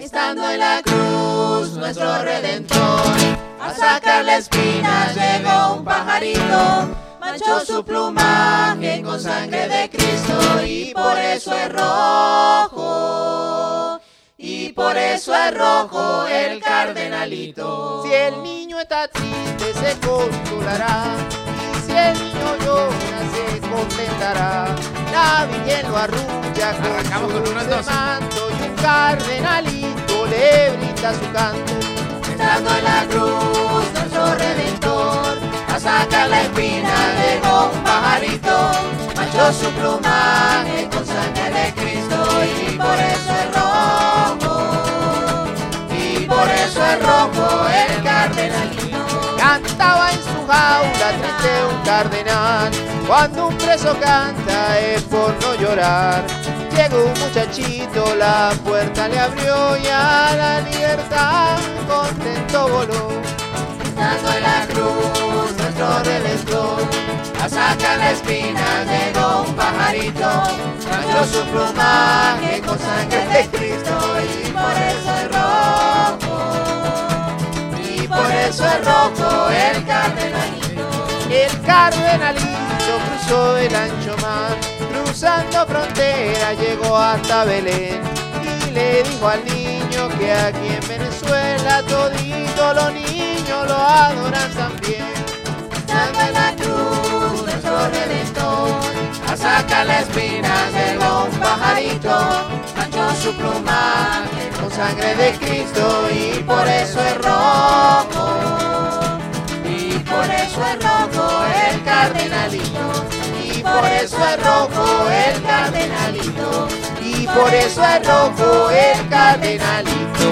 Estando en la cruz nuestro Redentor, a sacar la espina llegó un pajarito, manchó su plumaje con sangre de Cristo y por eso es rojo, y por eso es rojo el cardenalito. Si el niño está triste se consolará, y si el niño llora se contentará. La Virgen lo arrulla con su dulce manto y un cardenalito le brinda su canto. Estando en la cruz nuestro Redentor, a sacar la espina llegó un pajarito, manchó su plumaje con sangre de Cristo y por eso es rojo, y por eso es rojo el cardenalito. Cantaba en su jaula triste un cardenal, cuando un preso canta es por no llorar. Llegó un muchachito, la puerta le abrió y a la libertad contento voló. Estando en la cruz nuestro Redentor, a sacar la espina llegó un pajarito, manchó su plumaje con sangre de Cristo y por eso es rojo, y por eso es rojo el cardenalito. El cardenalito cruzó el ancho mar, cruzando frontera llegó hasta Belén y le dijo al niño que aquí en Venezuela todito los niños lo adoran también. Estando en la cruz nuestro Redentor, a sacar la espina llegó un pajarito, manchó su plumaje con sangre de Cristo y por eso es rojo, y por eso es rojo el cardenalito, y por eso es rojo el cardenalito, Y por eso es rojo el cardenalito.